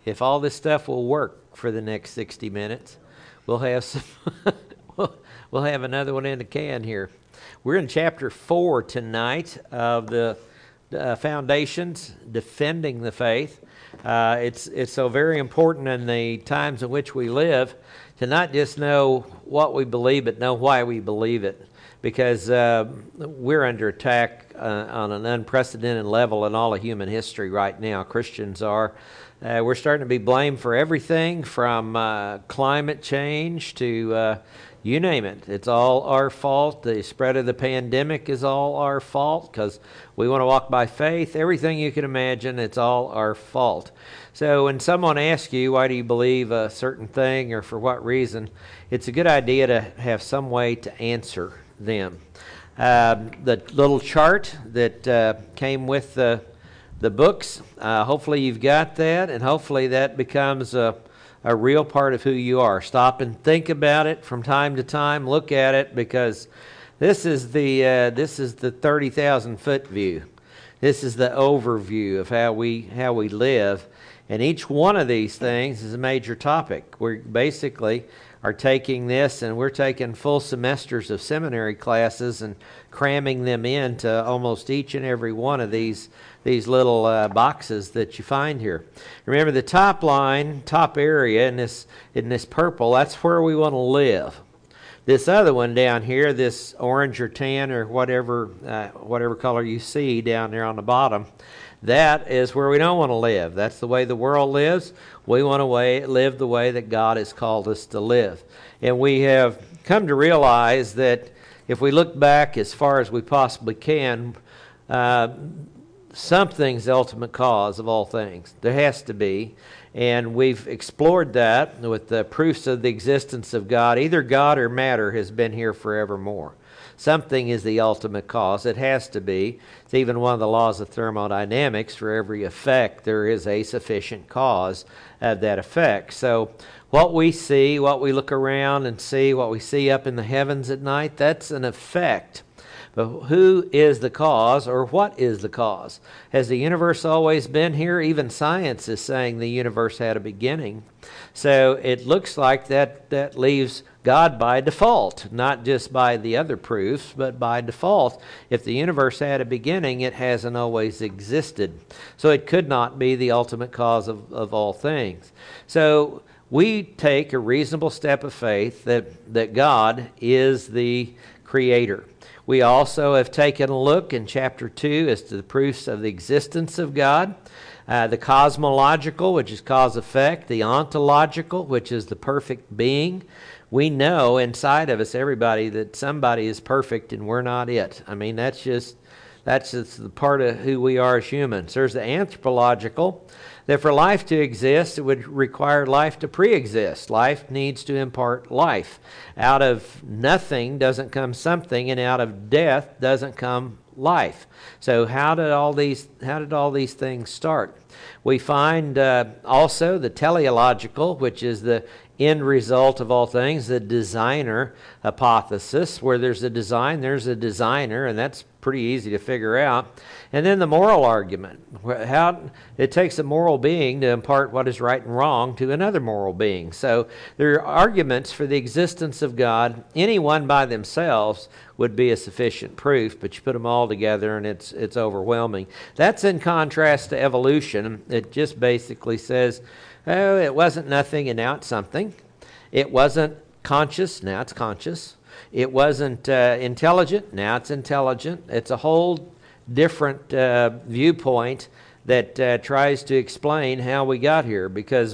if all this stuff will work for the next 60 minutes, we'll have some we'll have another one in the can here. We're in chapter 4 tonight of the Foundations, Defending the Faith. It's so very important in the times in which we live to not just know what we believe, but know why we believe it. Because we're under attack on an unprecedented level in all of human history right now. Christians are. We're starting to be blamed for everything from climate change to you name it. It's all our fault. The spread of the pandemic is all our fault because we want to walk by faith. Everything you can imagine, it's all our fault. So when someone asks you, why do you believe a certain thing or for what reason, it's a good idea to have some way to answer them. The little chart that came with the books, hopefully you've got that, and hopefully that becomes a real part of who you are. Stop and think about it from time to time. Look at it, because this is the 30,000 foot view. This is the overview of how we live, and each one of these things is a major topic. We basically are taking this, and we're taking full semesters of seminary classes and cramming them into almost each and every one of these little boxes that you find here. Remember, the top line, top area in this purple, that's where we want to live. This other one down here, this orange or tan or whatever color you see down there on the bottom, that is where we don't want to live. That's the way the world lives. We want to live the way that God has called us to live. And we have come to realize that if we look back as far as we possibly can, something's the ultimate cause of all things. There has to be. And we've explored that with the proofs of the existence of God. Either God or matter has been here forevermore. Something is the ultimate cause. It has to be. It's even one of the laws of thermodynamics. For every effect, there is a sufficient cause of that effect. So what we see, what we look around and see, what we see up in the heavens at night, that's an effect. But who is the cause, or what is the cause? Has the universe always been here? Even science is saying the universe had a beginning. So it looks like that leaves God by default, not just by the other proofs, but by default. If the universe had a beginning, it hasn't always existed. So it could not be the ultimate cause of all things. So we take a reasonable step of faith that God is the creator. We also have taken a look in chapter 2 as to the proofs of the existence of God. The cosmological, which is cause-effect. The ontological, which is the perfect being. We know inside of us, everybody, that somebody is perfect and we're not it. I mean, that's just the part of who we are as humans. There's the anthropological, that for life to exist, it would require life to pre-exist. Life needs to impart life. Out of nothing doesn't come something, and out of death doesn't come life. So how did all these things start? We find also the teleological, which is the end result of all things, the designer hypothesis. Where there's a design, there's a designer, and that's pretty easy to figure out. And then the moral argument. How it takes a moral being to impart what is right and wrong to another moral being. So there are arguments for the existence of God. Any one by themselves would be a sufficient proof, but you put them all together and it's overwhelming. That's in contrast to evolution. It just basically says, oh, it wasn't nothing and now it's something. It wasn't conscious, now it's conscious. It wasn't intelligent, now it's intelligent. It's a whole different viewpoint that tries to explain how we got here, because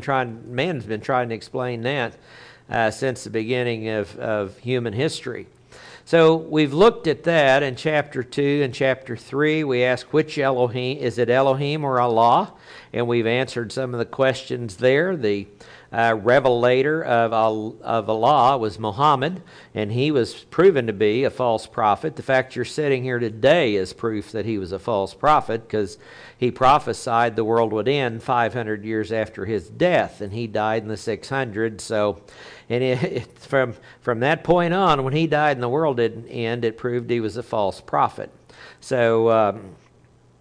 man's been trying to explain that since the beginning of human history. So we've looked at that in chapter 2 and chapter 3. We asked which Elohim, is it Elohim or Allah? And we've answered some of the questions there. The revelator of Allah was Muhammad, and he was proven to be a false prophet. The fact you're sitting here today is proof that he was a false prophet, because he prophesied the world would end 500 years after his death, and he died in the 600s. So, and from that point on, when he died and the world didn't end, it proved he was a false prophet. So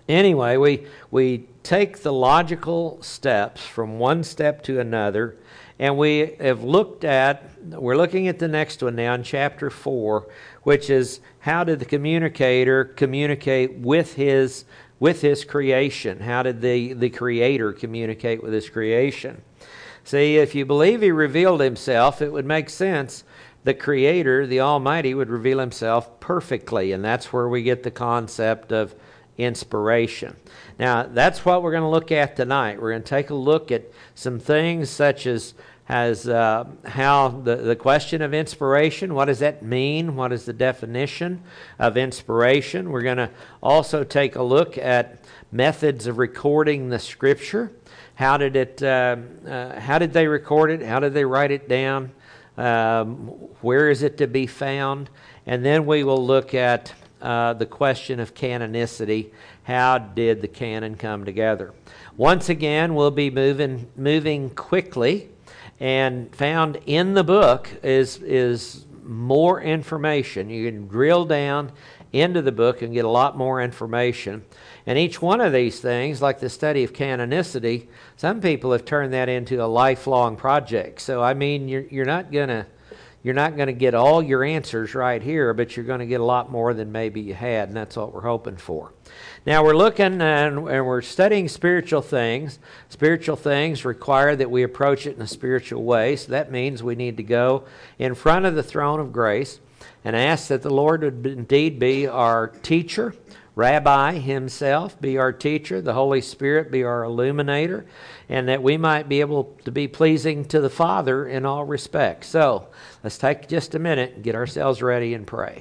Anyway, we take the logical steps from one step to another, and we're looking at the next one now in chapter 4, which is how did the communicator communicate with his creation? How did the Creator communicate with his creation? See, if you believe he revealed himself, it would make sense the Creator, the Almighty, would reveal himself perfectly, and that's where we get the concept of inspiration. Now, that's what we're going to look at tonight. We're going to take a look at some things such as how the question of inspiration, what does that mean? What is the definition of inspiration? We're going to also take a look at methods of recording the Scripture. How did they record it? How did they write it down? Where is it to be found? And then we will look at the question of canonicity. How did the canon come together? Once again, we'll be moving quickly, and found in the book is more information. You can drill down into the book and get a lot more information. And each one of these things, like the study of canonicity, some people have turned that into a lifelong project. So I mean, you're not gonna get all your answers right here, but you're going to get a lot more than maybe you had, and that's what we're hoping for. Now we're looking and we're studying spiritual things. Spiritual things require that we approach it in a spiritual way, so that means we need to go in front of the throne of grace and ask that the Lord would indeed be our teacher, Rabbi himself be our teacher, the Holy Spirit be our illuminator, and that we might be able to be pleasing to the Father in all respects. So let's take just a minute and get ourselves ready and pray.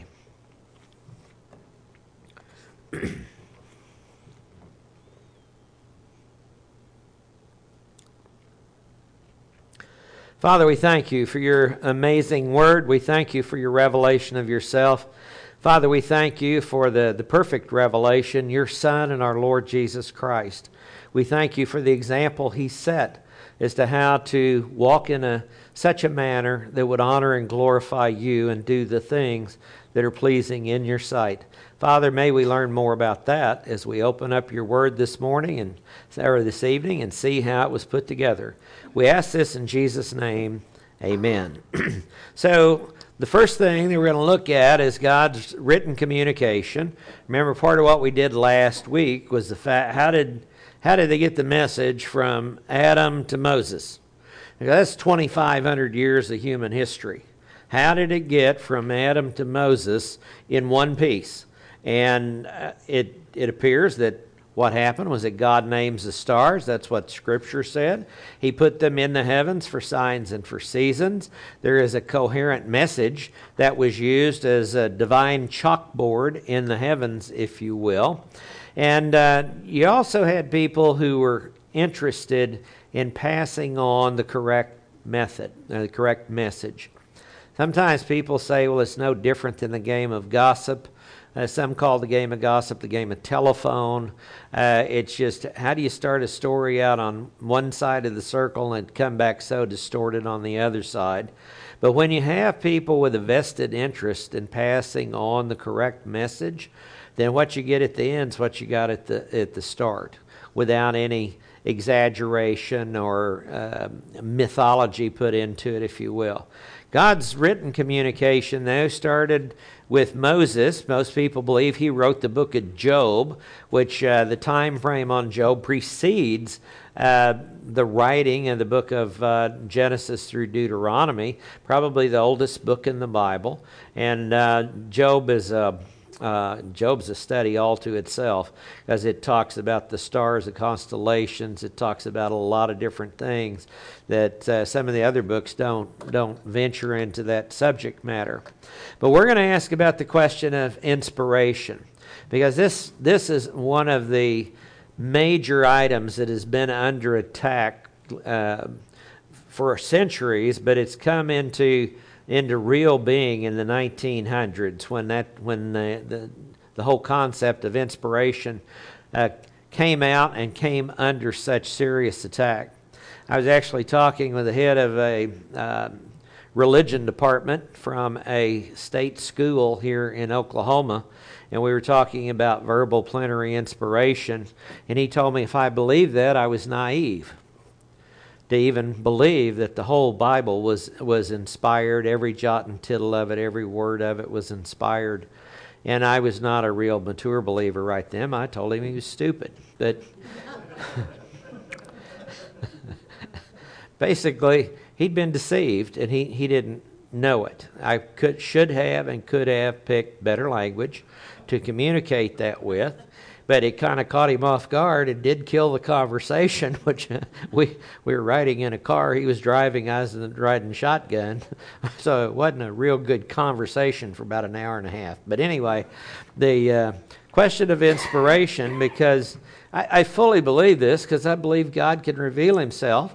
Father, we thank you for your amazing word. We thank you for your revelation of yourself. Father, we thank you for the perfect revelation, your Son and our Lord Jesus Christ. We thank you for the example he set as to how to walk in such a manner that would honor and glorify you and do the things that are pleasing in your sight. Father, may we learn more about that as we open up your word this morning or this evening and see how it was put together. We ask this in Jesus' name, amen. So the first thing that we're going to look at is God's written communication. Remember, part of what we did last week was the fact, how did they get the message from Adam to Moses? That's 2,500 years of human history. How did it get from Adam to Moses in one piece? And it appears that what happened was that God names the stars. That's what Scripture said. He put them in the heavens for signs and for seasons. There is a coherent message that was used as a divine chalkboard in the heavens, if you will. And you also had people who were interested in passing on the correct method, the correct message. Sometimes people say, well, it's no different than the game of gossip. Some call the game of gossip the game of telephone. It's just, how do you start a story out on one side of the circle and come back so distorted on the other side? But when you have people with a vested interest in passing on the correct message, then what you get at the end is what you got at the start, without any exaggeration or mythology put into it, if you will. God's written communication, though, started with Moses. Most people believe he wrote the book of Job, which the time frame on Job precedes the writing of the book of Genesis through Deuteronomy, probably the oldest book in the Bible. And Job's a study all to itself, as it talks about the stars, the constellations. It talks about a lot of different things that some of the other books don't venture into that subject matter. But we're going to ask about the question of inspiration, because this is one of the major items that has been under attack for centuries, but it's come into real being in the 1900s when the whole concept of inspiration came out and came under such serious attack. I was actually talking with the head of a religion department from a state school here in Oklahoma, and we were talking about verbal plenary inspiration, and he told me if I believed that, I was naive to even believe that the whole Bible was inspired, every jot and tittle of it, every word of it was inspired. And I was not a real mature believer right then. I told him he was stupid. But basically, he'd been deceived, and he didn't know it. I should have and could have picked better language to communicate that with, but it kind of caught him off guard and did kill the conversation, which we were riding in a car. He was driving, I was riding shotgun, so it wasn't a real good conversation for about an hour and a half. But anyway, the question of inspiration, because I fully believe this, because I believe God can reveal himself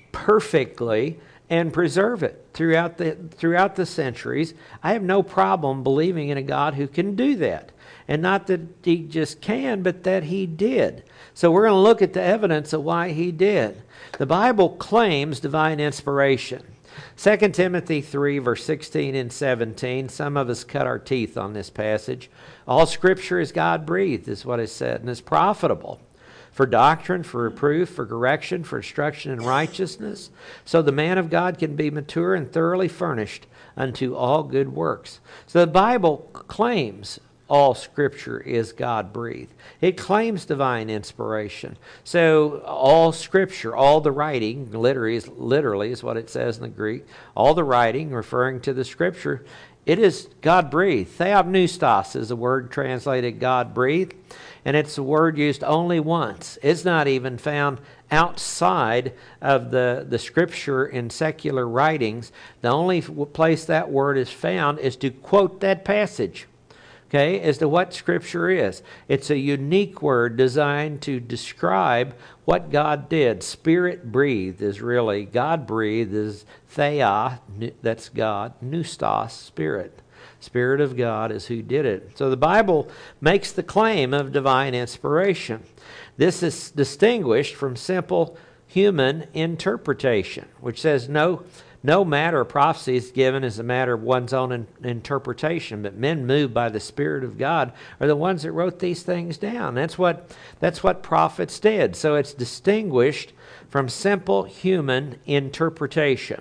perfectly and preserve it throughout the centuries. I have no problem believing in a God who can do that. And not that he just can, but that he did. So we're going to look at the evidence of why he did. The Bible claims divine inspiration. 2 Timothy 3, verse 16 and 17. Some of us cut our teeth on this passage. All Scripture is God-breathed, is what is said, and is profitable for doctrine, for reproof, for correction, for instruction in righteousness, so the man of God can be mature and thoroughly furnished unto all good works. So the Bible claims all Scripture is God-breathed. It claims divine inspiration. So all Scripture, all the writing, literally is what it says in the Greek, all the writing referring to the Scripture, it is God-breathed. Theopneustos is a word translated God-breathed, and it's a word used only once. It's not even found outside of the Scripture in secular writings. The only place that word is found is to quote that passage. Okay, as to what Scripture is. It's a unique word designed to describe what God did. Spirit-breathed is really, God-breathed is theia, that's God, pneustos, Spirit. Spirit of God is who did it. So the Bible makes the claim of divine inspiration. This is distinguished from simple human interpretation, which says no matter of prophecy is given as a matter of one's own interpretation, but men moved by the Spirit of God are the ones that wrote these things down. That's what prophets did. So it's distinguished from simple human interpretation.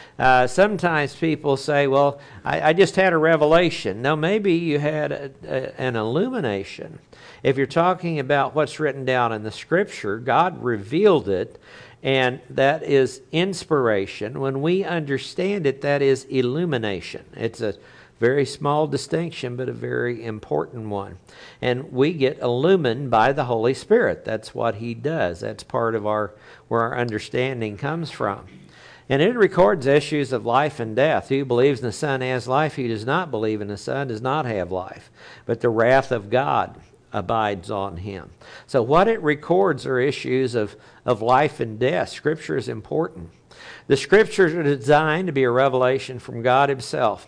Sometimes people say, well, I just had a revelation. No, maybe you had an illumination. If you're talking about what's written down in the Scripture, God revealed it, and that is inspiration. When we understand it, that is illumination. It's a very small distinction, but a very important one. And we get illumined by the Holy Spirit. That's what he does. That's part of where our understanding comes from. And it records issues of life and death. Who believes in the Son has life. Who does not believe in the Son does not have life. But the wrath of God abides on him. So what it records are issues of life and death. Scripture is important. The Scriptures are designed to be a revelation from God himself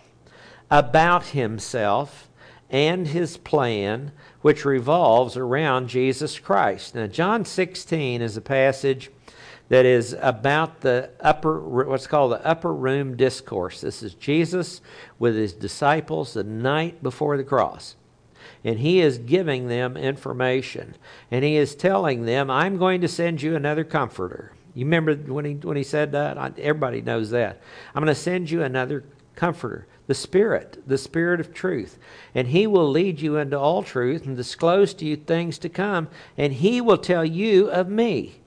about himself and his plan, which revolves around Jesus Christ. Now, John 16 is a passage that is about what's called the upper room discourse. This is Jesus with his disciples the night before the cross. And he is giving them information. And he is telling them, I'm going to send you another comforter. You remember when he said that? Everybody knows that. I'm going to send you another comforter, the Spirit of truth. And he will lead you into all truth and disclose to you things to come. And he will tell you of me.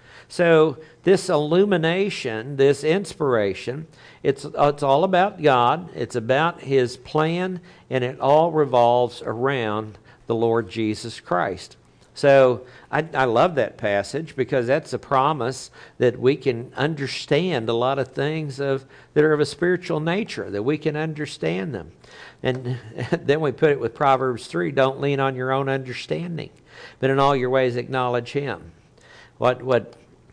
So this illumination, this inspiration, it's all about God. It's about his plan, and it all revolves around the Lord Jesus Christ. So I love that passage because that's a promise that we can understand a lot of things that are of a spiritual nature, that we can understand them. And then we put it with Proverbs 3, don't lean on your own understanding, but in all your ways acknowledge him. What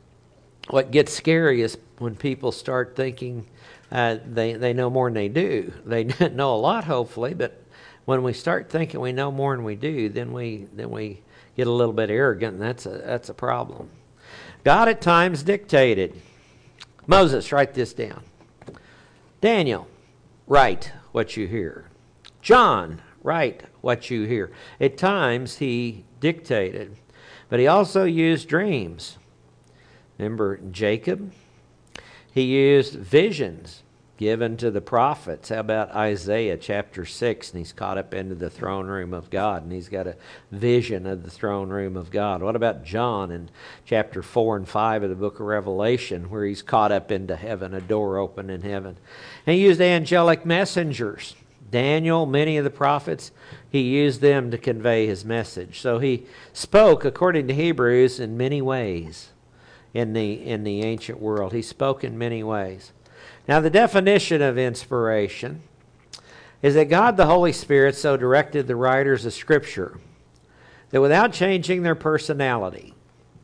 gets scary is when people start thinking they know more than they do. They know a lot, hopefully, but when we start thinking we know more than we do, then we get a little bit arrogant, and that's a problem. God at times dictated. Moses, write this down. Daniel, write what you hear. John, write what you hear. At times he dictated, but he also used dreams. Remember Jacob? He used visions given to the prophets. How about Isaiah chapter 6? And he's caught up into the throne room of God, and he's got a vision of the throne room of God. What about John in chapter 4 and 5 of the book of Revelation, where he's caught up into heaven, a door open in heaven? And he used angelic messengers. Daniel, many of the prophets, he used them to convey his message. So he spoke, according to Hebrews, in many ways in the ancient world. He spoke in many ways. Now, the definition of inspiration is that God the Holy Spirit so directed the writers of Scripture that without changing their personality,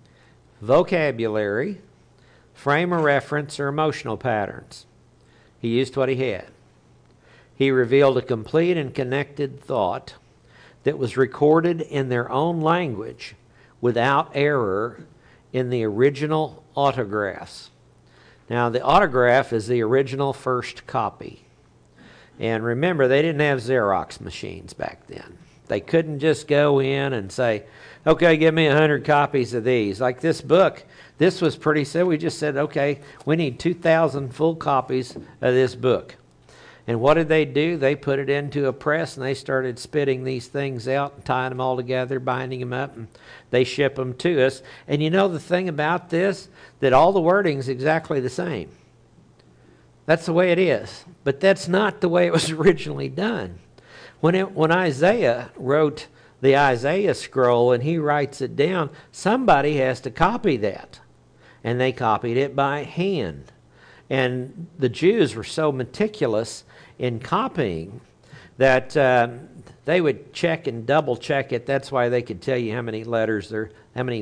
vocabulary, frame of reference, or emotional patterns, he used what he had. He revealed a complete and connected thought that was recorded in their own language without error in the original autographs. Now, the autograph is the original first copy. And remember, they didn't have Xerox machines back then. They couldn't just go in and say, okay, give me 100 copies of these. Like this book, this was pretty simple. We just said, okay, we need 2,000 full copies of this book. And what did they do? They put it into a press, and they started spitting these things out and tying them all together, binding them up, and they ship them to us. And you know the thing about this? That all the wording's exactly the same. That's the way it is. But that's not the way it was originally done. When Isaiah wrote the Isaiah scroll and he writes it down, somebody has to copy that. And they copied it by hand. And the Jews were so meticulous in copying that they would check and double check it. That's why they could tell you how many letters there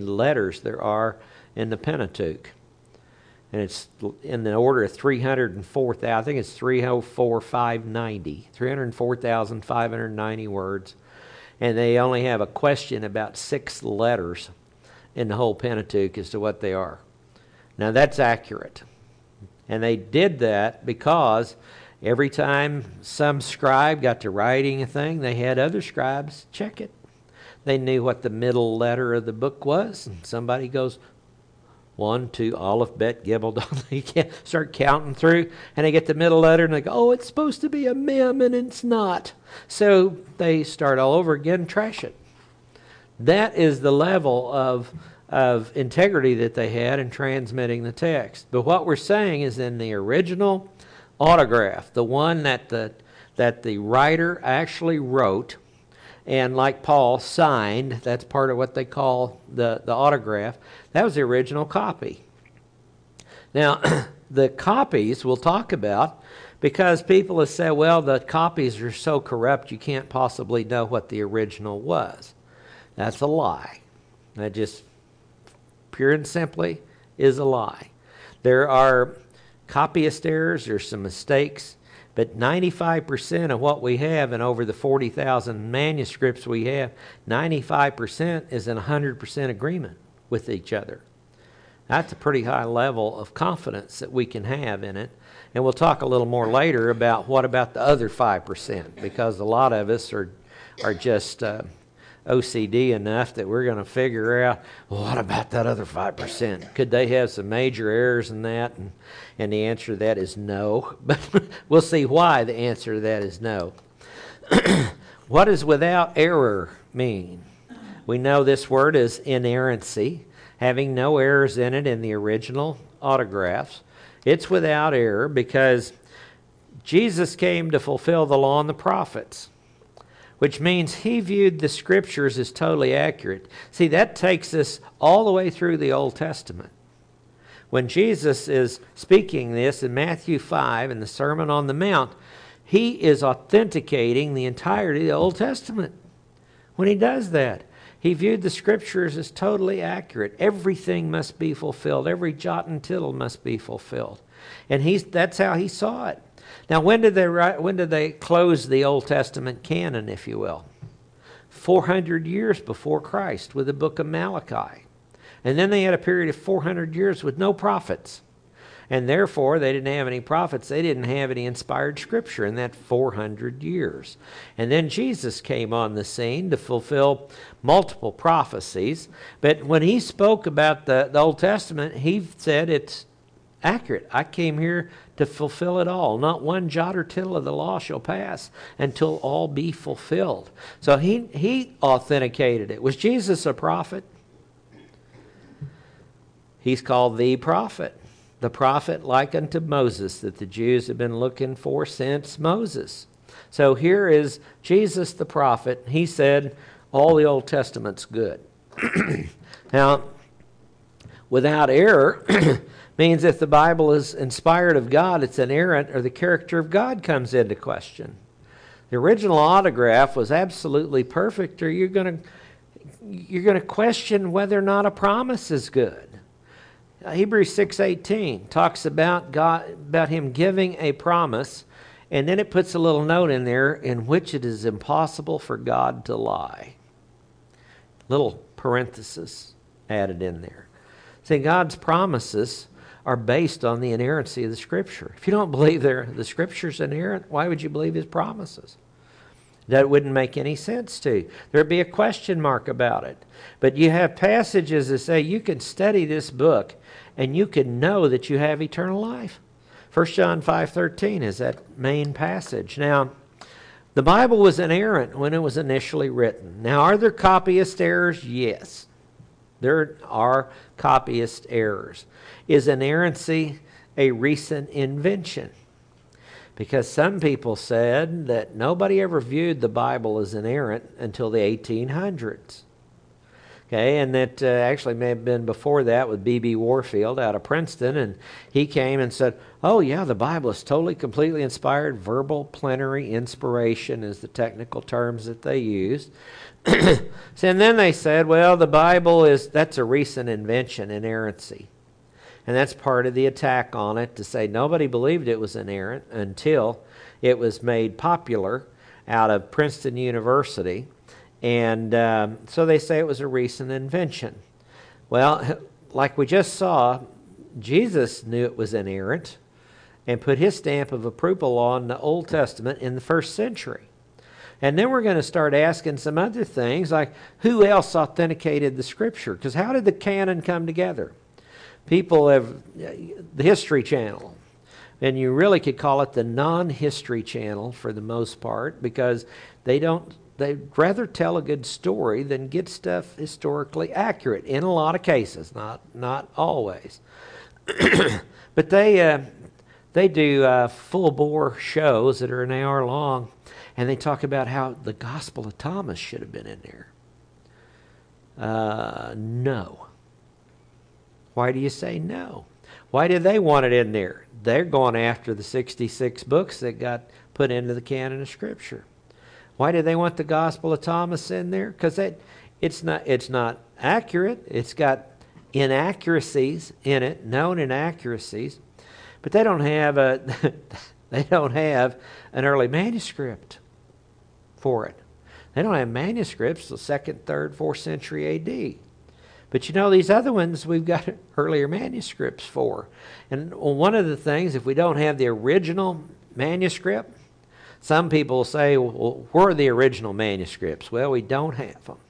are in the Pentateuch. And it's in the order of 304,000. I think it's 304,590. 304,590 words. And they only have a question about 6 letters in the whole Pentateuch as to what they are. Now that's accurate. And they did that because every time some scribe got to writing a thing, they had other scribes check it. They knew what the middle letter of the book was. And somebody goes, 1, 2, Aleph, Bet, Gimel, Dalet. You can't start counting through. And they get the middle letter and they go, oh, it's supposed to be a mem and it's not. So they start all over again and trash it. That is the level of integrity that they had in transmitting the text. But what we're saying is in the original autograph, the one that the writer actually wrote and like Paul signed, that's part of what they call the autograph, that was the original copy. Now, the copies we'll talk about because people have said, well, the copies are so corrupt you can't possibly know what the original was. That's a lie. That just pure and simply is a lie. There are copyist errors, there's some mistakes, but 95% of what we have, and over the 40,000 manuscripts we have, 95% is in 100% agreement with each other. That's a pretty high level of confidence that we can have in it. And we'll talk a little more later about what about the other 5%, because a lot of us are just OCD enough that we're going to figure out, well, what about that other 5%? Could they have some major errors in that? And the answer to that is no. But we'll see why the answer to that is no. What does without error mean? We know this word is inerrancy, having no errors in it in the original autographs. It's without error because Jesus came to fulfill the law and the prophets, which means he viewed the scriptures as totally accurate. See, that takes us all the way through the Old Testament. When Jesus is speaking this in Matthew 5 in the Sermon on the Mount, he is authenticating the entirety of the Old Testament. When he does that, he viewed the scriptures as totally accurate. Everything must be fulfilled. Every jot and tittle must be fulfilled. And that's how he saw it. Now, when did they close the Old Testament canon, if you will? 400 years before Christ with the book of Malachi. And then they had a period of 400 years with no prophets. And therefore, they didn't have any prophets. They didn't have any inspired Scripture in that 400 years. And then Jesus came on the scene to fulfill multiple prophecies. But when he spoke about the Old Testament, he said it's accurate. I came here to fulfill it all. Not one jot or tittle of the law shall pass until all be fulfilled. So he authenticated it. Was Jesus a prophet? He's called the prophet like unto Moses, that the Jews have been looking for since Moses. So here is Jesus the prophet. He said all the Old Testament's good. Now, without error means if the Bible is inspired of God, it's inerrant, or the character of God comes into question. The original autograph was absolutely perfect, or you're going to question whether or not a promise is good. Hebrews 6:18 talks about God, about him giving a promise, and then it puts a little note in there in which it is impossible for God to lie. Little parenthesis added in there. See, God's promises are based on the inerrancy of the Scripture. If you don't believe the Scripture's inerrant, why would you believe his promises? That wouldn't make any sense to you. There'd be a question mark about it. But you have passages that say you can study this book and you can know that you have eternal life. 1 John 5:13 is that main passage. Now, the Bible was inerrant when it was initially written. Now, are there copyist errors? Yes. There are copyist errors. Is inerrancy a recent invention? Because some people said that nobody ever viewed the Bible as inerrant until the 1800s. Okay, and that actually may have been before that with B.B. Warfield out of Princeton, and he came and said, oh yeah, the Bible is totally, completely inspired. Verbal plenary inspiration is the technical terms that they used. And then they said, well, the Bible that's a recent invention, inerrancy. And that's part of the attack on it, to say nobody believed it was inerrant until it was made popular out of Princeton University. And so they say it was a recent invention. Well, like we just saw, Jesus knew it was inerrant and put his stamp of approval on the Old Testament in the first century. And then we're going to start asking some other things, like who else authenticated the Scripture? Because how did the canon come together? People have the History Channel, and you really could call it the non-history channel for the most part, because they'd rather tell a good story than get stuff historically accurate in a lot of cases, not always. But they do full-bore shows that are an hour long, and they talk about how the Gospel of Thomas should have been in there. No. Why do you say no? Why did they want it in there? They're going after the 66 books that got put into the canon of Scripture. Why did they want the Gospel of Thomas in there? Because it's not accurate. It's got inaccuracies in it, known inaccuracies, but they don't have an early manuscript for it. They don't have manuscripts till 2nd, 3rd, 4th century A.D. But you know, these other ones we've got earlier manuscripts for. And one of the things, if we don't have the original manuscript, some people say, well, where are the original manuscripts? Well, we don't have them.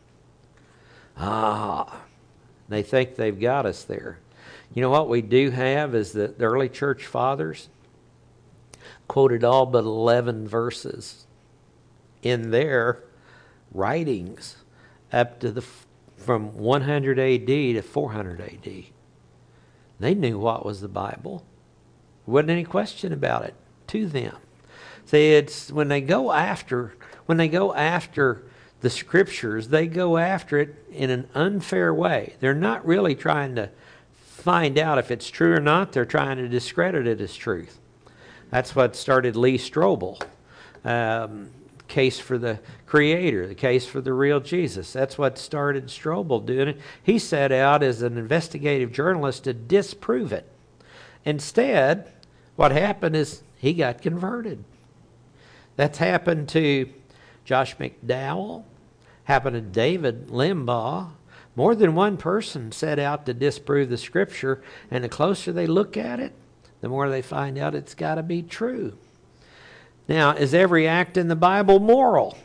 They think they've got us there. You know what we do have is the early church fathers quoted all but 11 verses in their writings up to from 100 A.D. to 400 A.D. They knew what was the Bible. There wasn't any question about it to them. See, it's when they go after the Scriptures, they go after it in an unfair way. They're not really trying to find out if it's true or not. They're trying to discredit it as truth. That's what started Lee Strobel. Case for the Creator, the case for the real Jesus. That's what started Strobel doing it. He set out as an investigative journalist to disprove it. Instead, what happened is he got converted. That's happened to Josh McDowell, happened to David Limbaugh. More than one person set out to disprove the Scripture, and the closer they look at it, the more they find out it's got to be true. Now, is every act in the Bible moral?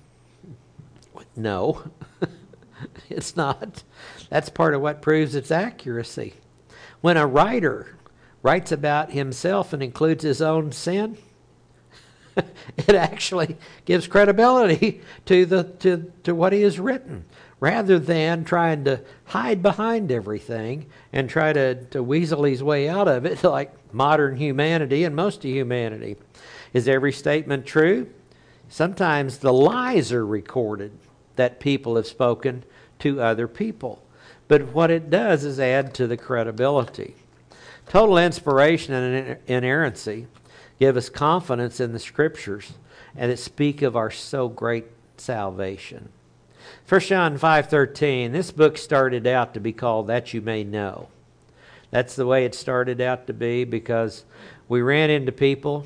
No, it's not. That's part of what proves its accuracy. When a writer writes about himself and includes his own sin, it actually gives credibility to what he has written, rather than trying to hide behind everything and try to weasel his way out of it like modern humanity and most of humanity. Is every statement true? Sometimes the lies are recorded that people have spoken to other people. But what it does is add to the credibility. Total inspiration and inerrancy give us confidence in the Scriptures and that speak of our so great salvation. 1 John 5:13, this book started out to be called That You May Know. That's the way it started out to be, because we ran into people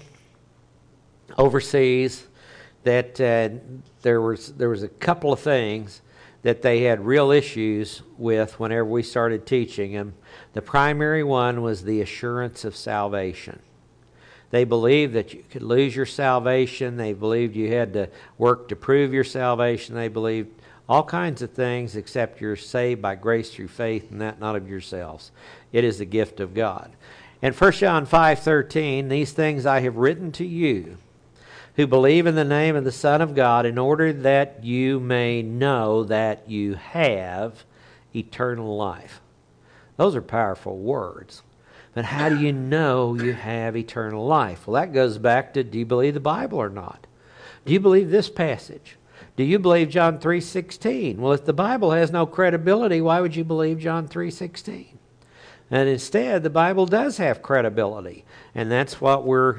overseas that there was a couple of things that they had real issues with whenever we started teaching them. The primary one was the assurance of salvation. They believed that you could lose your salvation. They believed you had to work to prove your salvation. They believed all kinds of things except you're saved by grace through faith, and that not of yourselves. It is the gift of God. And 1 John 5:13, these things I have written to you who believe in the name of the Son of God, in order that you may know that you have eternal life. Those are powerful words. But how do you know you have eternal life? Well, that goes back to, do you believe the Bible or not? Do you believe this passage? Do you believe John 3:16? Well, if the Bible has no credibility, why would you believe John 3:16? And instead, the Bible does have credibility, and that's what we're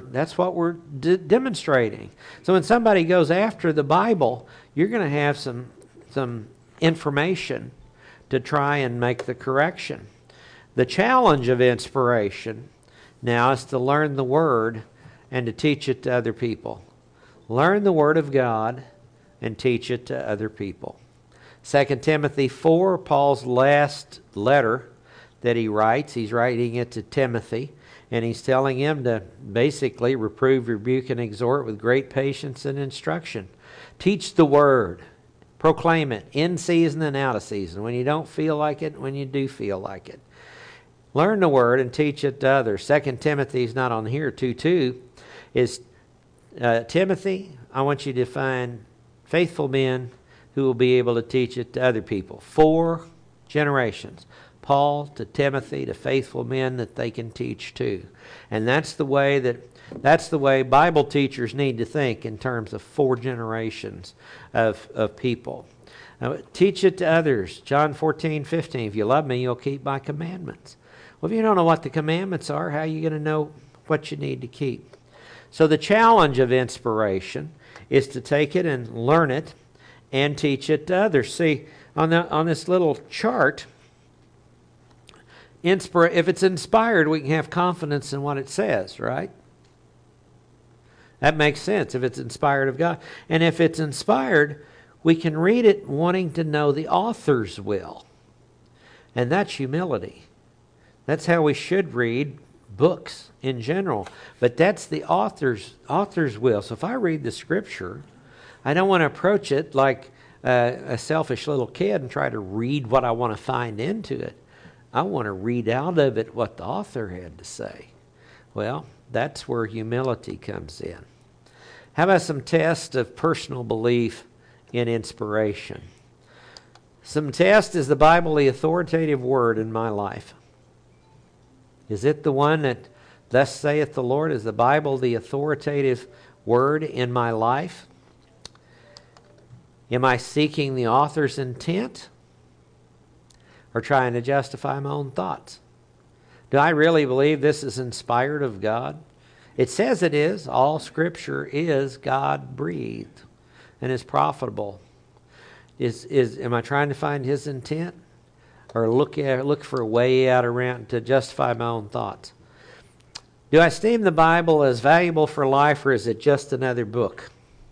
demonstrating. So when somebody goes after the Bible, you're going to have some information to try and make the correction. The challenge of inspiration now is to learn the Word and to teach it to other people. Learn the Word of God and teach it to other people. 2 Timothy 4, Paul's last letter that he writes, he's writing it to Timothy, and he's telling him to basically reprove, rebuke, and exhort with great patience and instruction. Teach the Word. Proclaim it in season and out of season, when you don't feel like it, when you do feel like it. Learn the Word and teach it to others. 2 Timothy is not on here. 2:2 is Timothy, I want you to find faithful men who will be able to teach it to other people. 4 generations. Paul to Timothy to faithful men that they can teach to. And that's the way Bible teachers need to think, in terms of 4 generations of people. Now, teach it to others. John 14:15, if you love me, you'll keep my commandments. Well, if you don't know what the commandments are, how are you going to know what you need to keep? So the challenge of inspiration is to take it and learn it and teach it to others. See, on this little chart, if it's inspired, we can have confidence in what it says, right? That makes sense if it's inspired of God. And if it's inspired, we can read it wanting to know the author's will. And that's humility. That's how we should read books in general. But that's the author's will. So if I read the Scripture, I don't want to approach it like a selfish little kid and try to read what I want to find into it. I want to read out of it what the author had to say. Well, that's where humility comes in. How about some tests of personal belief in inspiration? Some test: is the Bible the authoritative word in my life? Is it the one that, thus saith the Lord? Is the Bible the authoritative word in my life? Am I seeking the author's intent, or trying to justify my own thoughts? Do I really believe this is inspired of God? It says it is. All Scripture is God-breathed and is profitable. Am I trying to find His intent, or look for a way out around to justify my own thoughts? Do I esteem the Bible as valuable for life, or is it just another book?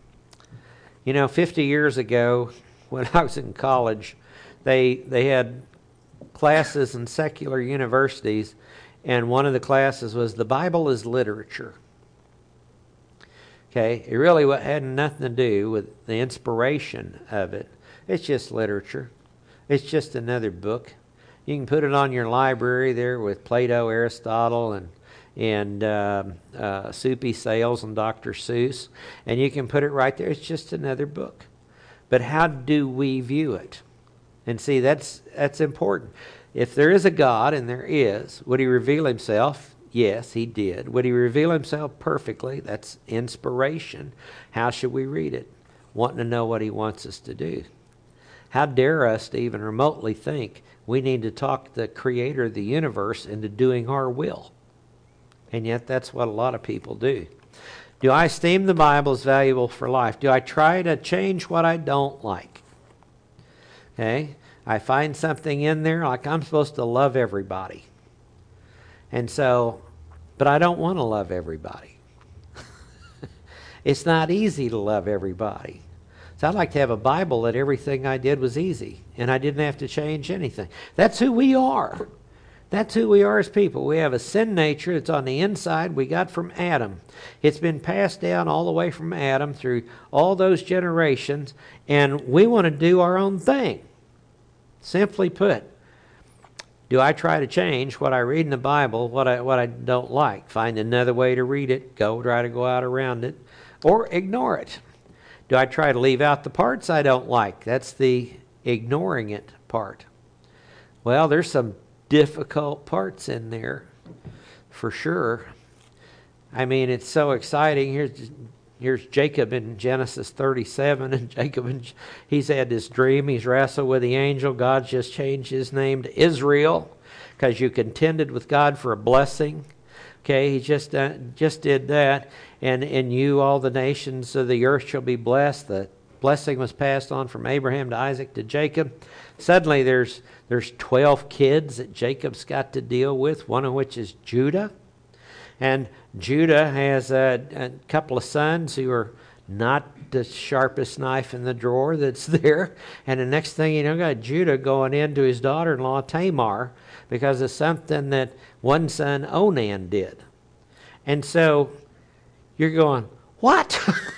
50 years ago, when I was in college, they had classes in secular universities, and one of the classes was the Bible is literature. Okay, it really had nothing to do with the inspiration of it. It's just literature. It's just another book. You can put it on your library there with Plato, Aristotle, and Soupy Sales and Dr. Seuss, and you can put it right there. It's just another book. But how do we view it? And see, that's important. If there is a God, and there is, would he reveal himself? Yes, he did. Would he reveal himself perfectly? That's inspiration. How should we read it? Wanting to know what he wants us to do. How dare us to even remotely think we need to talk the creator of the universe into doing our will? And yet that's what a lot of people do. Do I esteem the Bible as valuable for life? Do I try to change what I don't like? Okay? I find something in there like I'm supposed to love everybody. And so, but I don't want to love everybody. It's not easy to love everybody. So I'd like to have a Bible that everything I did was easy and I didn't have to change anything. That's who we are. That's who we are as people. We have a sin nature that's on the inside we got from Adam. It's been passed down all the way from Adam through all those generations, and we want to do our own thing. Simply put, do I try to change what I read in the Bible, what I don't like? Find another way to read it, try to go out around it, or ignore it? Do I try to leave out the parts I don't like? That's the ignoring it part. Well, there's some difficult parts in there, for sure. I mean, it's so exciting. Here's Jacob in Genesis 37, and Jacob, he's had this dream. He's wrestled with the angel. God just changed his name to Israel because you contended with God for a blessing. Okay, he just did that. And in you, all the nations of the earth shall be blessed. The blessing was passed on from Abraham to Isaac to Jacob. Suddenly there's 12 kids that Jacob's got to deal with, one of which is Judah. And Judah has a couple of sons who are not the sharpest knife in the drawer that's there. And the next thing you know, got Judah going into his daughter-in-law Tamar because of something that one son Onan did. And so you're going, what?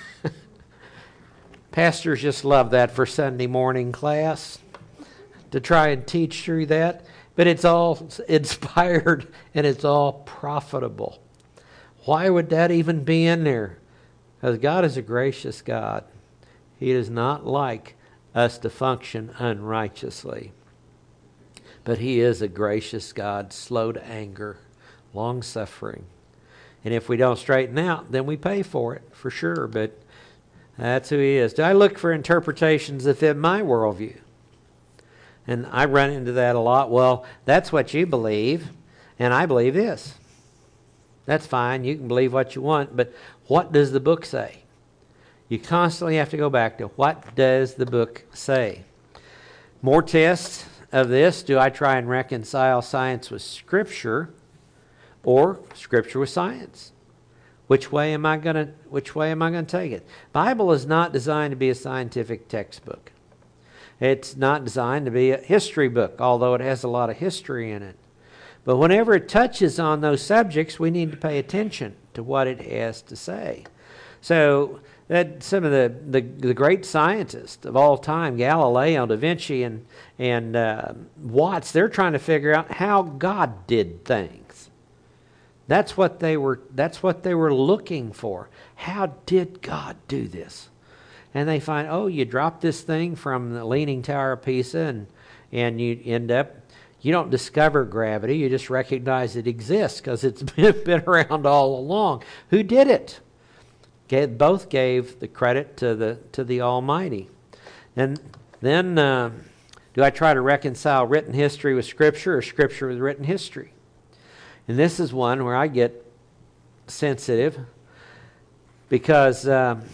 Pastors just love that for Sunday morning class, to try and teach through that. But it's all inspired and it's all profitable. Why would that even be in there? Because God is a gracious God. He does not like us to function unrighteously. But he is a gracious God, slow to anger, long-suffering. And if we don't straighten out, then we pay for it, for sure. But that's who he is. Do I look for interpretations that fit my worldview? And I run into that a lot. Well, that's what you believe, and I believe this. That's fine. You can believe what you want, but what does the book say? You constantly have to go back to what does the book say? More tests of this. Do I try and reconcile science with Scripture or Scripture with science? Which way am I going to take it? Bible is not designed to be a scientific textbook. It's not designed to be a history book, although it has a lot of history in it. But whenever it touches on those subjects, we need to pay attention to what it has to say. So that some of the great scientists of all time, Galileo, Da Vinci, and Watts, they're trying to figure out how God did things. That's what they were looking for. How did God do this? And they find, you drop this thing from the Leaning Tower of Pisa, and you end up, you don't discover gravity, you just recognize it exists because it's been around all along. Who did it? Both gave the credit to the Almighty. And then, do I try to reconcile written history with Scripture or Scripture with written history? And this is one where I get sensitive because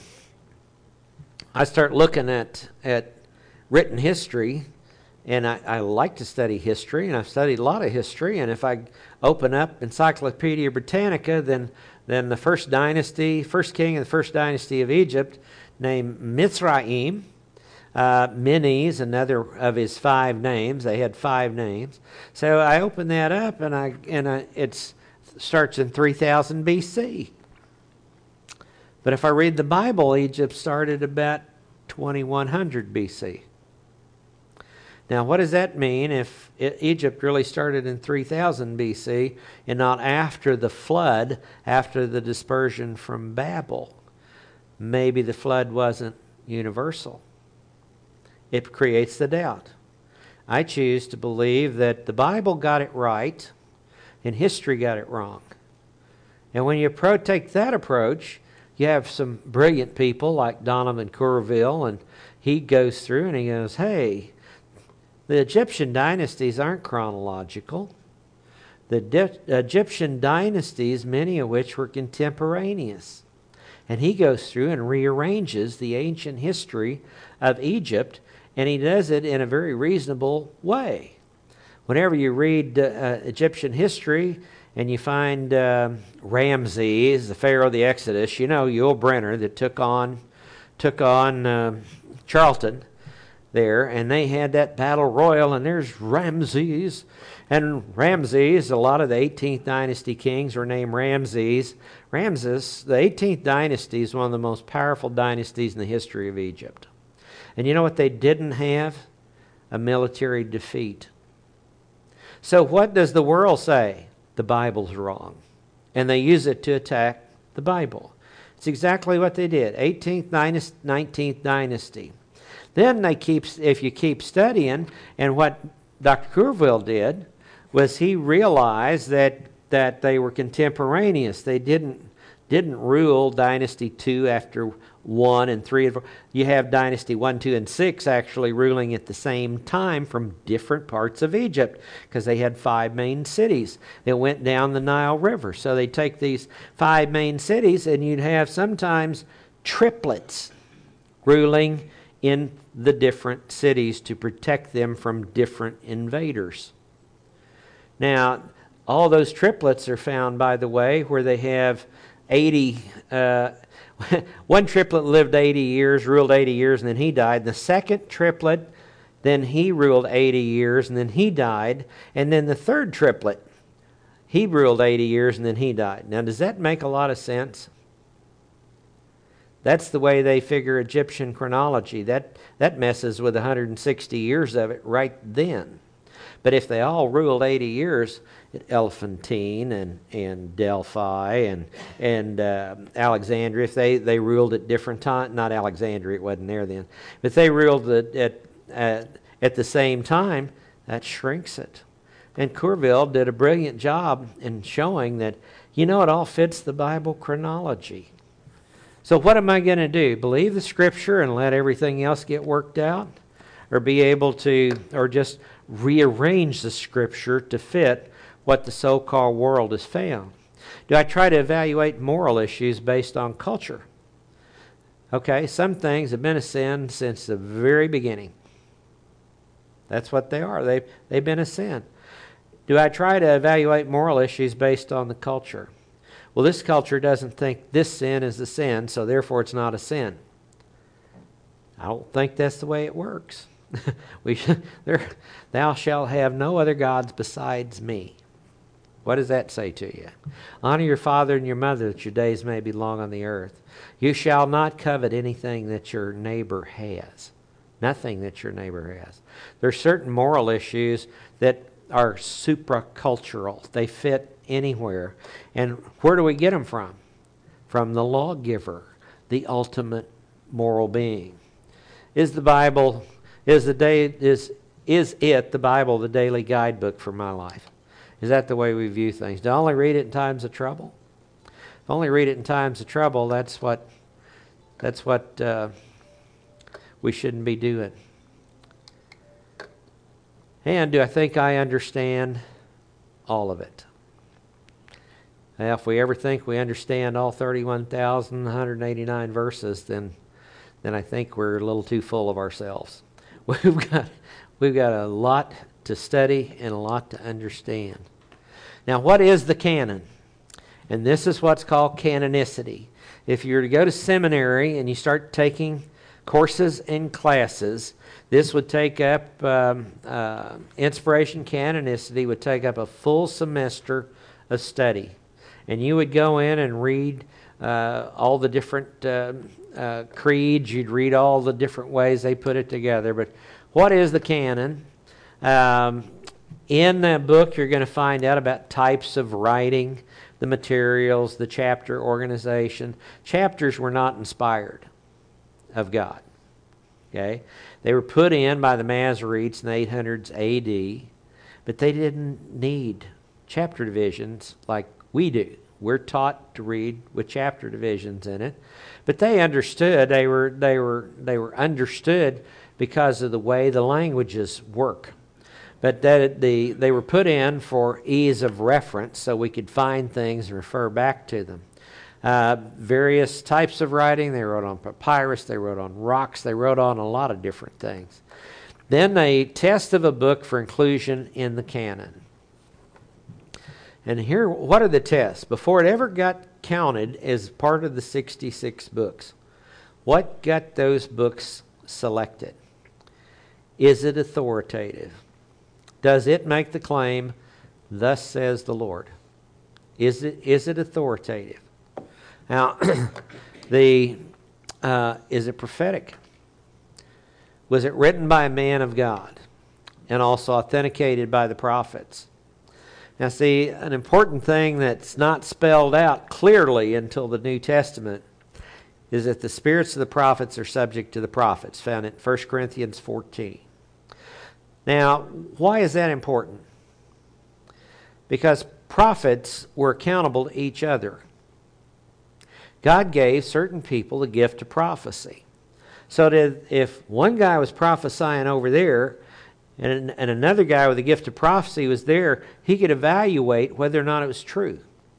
I start looking at written history, and I like to study history, and I've studied a lot of history, and if I open up Encyclopedia Britannica, then the first king of the first dynasty of Egypt, named Mizraim, Menes, another of his 5 names. They had 5 names. So I open that up, and it starts in 3000 BC. But if I read the Bible, Egypt started about 2100 BC. Now, what does that mean if Egypt really started in 3000 BC and not after the flood, after the dispersion from Babel? Maybe the flood wasn't universal. It creates the doubt. I choose to believe that the Bible got it right and history got it wrong. And when you take that approach, you have some brilliant people like Donovan Courville, and he goes through and he goes, hey, the Egyptian dynasties aren't chronological. The Egyptian dynasties, many of which were contemporaneous. And he goes through and rearranges the ancient history of Egypt, and he does it in a very reasonable way. Whenever you read Egyptian history and you find Ramses, the Pharaoh of the Exodus, you know Yul Brynner that took on Charlton there, and they had that battle royal, and there's Ramses. And Ramses, a lot of the 18th dynasty kings were named Ramses. Ramses, the 18th dynasty, is one of the most powerful dynasties in the history of Egypt. And you know what they didn't have? A military defeat. So what does the world say? The Bible's wrong. And they use it to attack the Bible. It's exactly what they did. 18th, 19th dynasty. Then if you keep studying, and what Dr. Courville did was he realized that they were contemporaneous. They didn't rule Dynasty 2 after 1 and 3 and 4. You have Dynasty 1, 2, and 6 actually ruling at the same time from different parts of Egypt, because they had 5 main cities that went down the Nile River. So they take these 5 main cities, and you'd have sometimes triplets ruling in the different cities to protect them from different invaders. Now, all those triplets are found, by the way, where they have 80... one triplet lived 80 years, ruled 80 years, and then he died. The second triplet, then he ruled 80 years, and then he died. And then the third triplet, he ruled 80 years, and then he died. Now, does that make a lot of sense? That's the way they figure Egyptian chronology. That messes with 160 years of it right then. But if they all ruled 80 years, Elephantine and Delphi and Alexandria, if they ruled at different times, not Alexandria, it wasn't there then, but they ruled at the same time, that shrinks it. And Courville did a brilliant job in showing that, it all fits the Bible chronology. So what am I going to do? Believe the Scripture and let everything else get worked out? Or be able to, or just rearrange the Scripture to fit what the so-called world has found? Do I try to evaluate moral issues based on culture? Okay, some things have been a sin since the very beginning. That's what they are. They've been a sin. Do I try to evaluate moral issues based on the culture? Well, this culture doesn't think this sin is a sin, so therefore it's not a sin. I don't think that's the way it works. Thou shalt have no other gods besides me. What does that say to you? Honor your father and your mother, that your days may be long on the earth. You shall not covet anything that your neighbor has. Nothing that your neighbor has. There are certain moral issues that are supracultural. They fit anywhere. And where do we get them from? From the lawgiver, the ultimate moral being. Is the Bible the Bible the daily guidebook for my life? Is that the way we view things? Do I only read it in times of trouble? If I only read it in times of trouble, that's what we shouldn't be doing. And do I think I understand all of it? Now, if we ever think we understand all 31,189 verses, then I think we're a little too full of ourselves. We've got a lot to study and a lot to understand. Now, what is the canon? And this is what's called canonicity. If you were to go to seminary and you start taking courses and classes. This would take up, Inspiration Canonicity would take up a full semester of study. And you would go in and read all the different creeds. You'd read all the different ways they put it together. But what is the canon? In that book, you're going to find out about types of writing, the materials, the chapter organization. Chapters were not inspired of God. Okay? They were put in by the Masoretes in the 800s AD, but they didn't need chapter divisions like we do. We're taught to read with chapter divisions in it, but they understood. They were understood because of the way the languages work. But they were put in for ease of reference, so we could find things and refer back to them. Various types of writing. They wrote on papyrus. They wrote on rocks. They wrote on a lot of different things. Then a test of a book for inclusion in the canon. And here, what are the tests? Before it ever got counted as part of the 66 books, what got those books selected? Is it authoritative? Does it make the claim, "Thus says the Lord"? Is it authoritative? Now, is it prophetic? Was it written by a man of God and also authenticated by the prophets? Now, see, an important thing that's not spelled out clearly until the New Testament is that the spirits of the prophets are subject to the prophets, found in 1 Corinthians 14. Now, why is that important? Because prophets were accountable to each other. God gave certain people the gift of prophecy. So that if one guy was prophesying over there and another guy with the gift of prophecy was there, he could evaluate whether or not it was true.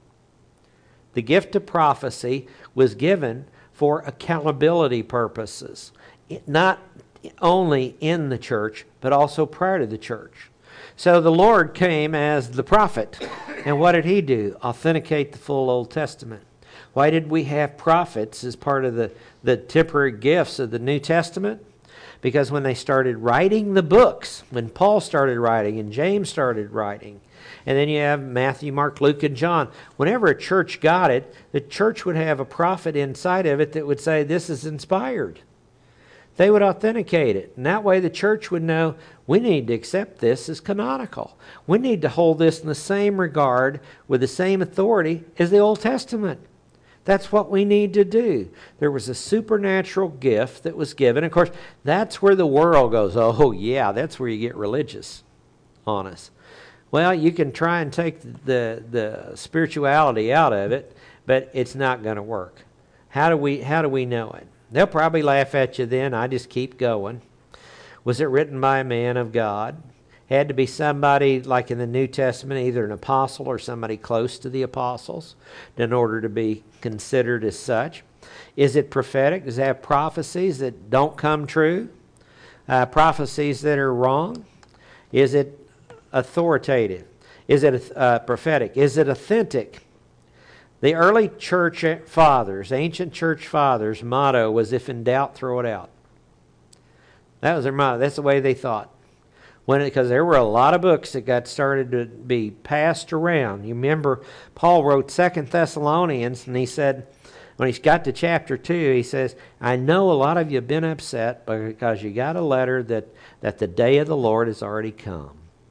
The gift of prophecy was given for accountability purposes, not only in the church, but also prior to the church. So the Lord came as the prophet. And what did he do? Authenticate the full Old Testament. Why did we have prophets as part of the temporary gifts of the New Testament? Because when they started writing the books, when Paul started writing and James started writing, and then you have Matthew, Mark, Luke, and John, whenever a church got it, the church would have a prophet inside of it that would say, "This is inspired." They would authenticate it. And that way the church would know, we need to accept this as canonical. We need to hold this in the same regard with the same authority as the Old Testament. That's what we need to do. There was a supernatural gift that was given. Of course, that's where the world goes, "Oh, yeah, that's where you get religious on us." Well, you can try and take the spirituality out of it, but it's not going to work. How do we know it? They'll probably laugh at you then. I just keep going. Was it written by a man of God? Had to be somebody like in the New Testament, either an apostle or somebody close to the apostles in order to be considered as such. Is it prophetic? Does it have prophecies that don't come true? Prophecies that are wrong? Is it authoritative? Is it prophetic? Is it authentic? The early church fathers, ancient church fathers' motto was, "If in doubt, throw it out." That was their motto. That's the way they thought. Because there were a lot of books that got started to be passed around. You remember Paul wrote 2 Thessalonians, and he said, when he got to chapter 2, he says, "I know a lot of you have been upset because you got a letter that the day of the Lord has already come."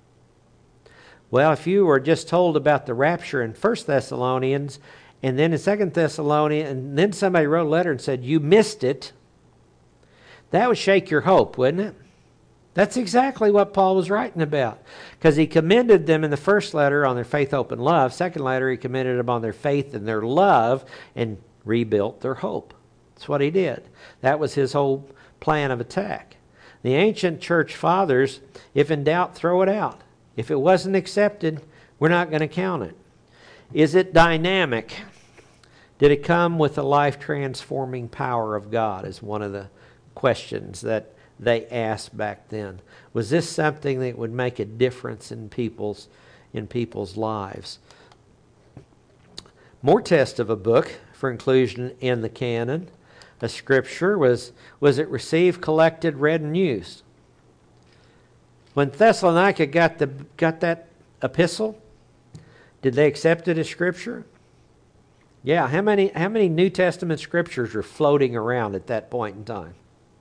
Well, if you were just told about the rapture in 1 Thessalonians, and then in 2 Thessalonians, and then somebody wrote a letter and said, "You missed it," that would shake your hope, wouldn't it? That's exactly what Paul was writing about. Because he commended them in the first letter on their faith, hope, and love. Second letter, he commended them on their faith and their love and rebuilt their hope. That's what he did. That was his whole plan of attack. The ancient church fathers, if in doubt, throw it out. If it wasn't accepted, we're not going to count it. Is it dynamic? Did it come with the life-transforming power of God is one of the questions that they asked back then. Was this something that would make a difference in people's lives? More tests of a book for inclusion in the canon. a scripture? Was it received, collected, read, and used? When Thessalonica got that epistle, did they accept it as scripture? Yeah, how many New Testament scriptures are floating around at that point in time?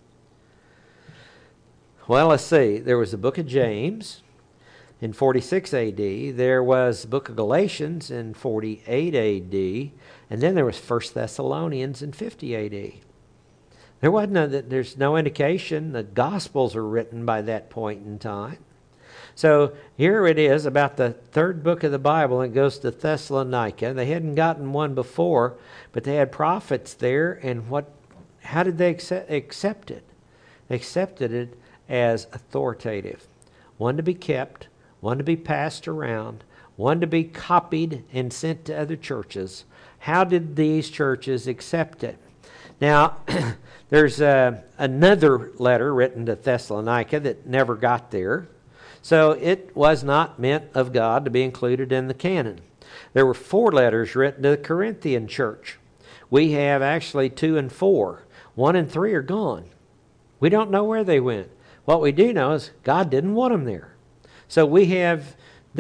Well, let's see. There was the book of James in 46 A.D. There was the book of Galatians in 48 A.D. And then there was 1 Thessalonians in 50 A.D. There's no indication the Gospels are written by that point in time. So here it is, about the third book of the Bible, and it goes to Thessalonica. They hadn't gotten one before, but they had prophets there, and how did they accept it? They accepted it as authoritative. One to be kept, one to be passed around, one to be copied and sent to other churches. How did these churches accept it? Now, there's another letter written to Thessalonica that never got there. So it was not meant of God to be included in the canon. There were 4 letters written to the Corinthian church. We have actually 2 and 4. 1 and 3 are gone. We don't know where they went. What we do know is God didn't want them there. So we have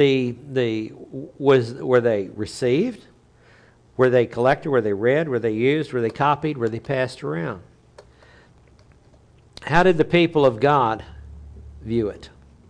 were they received? Were they collected? Were they read? Were they used? Were they copied? Were they passed around? How did the people of God view it?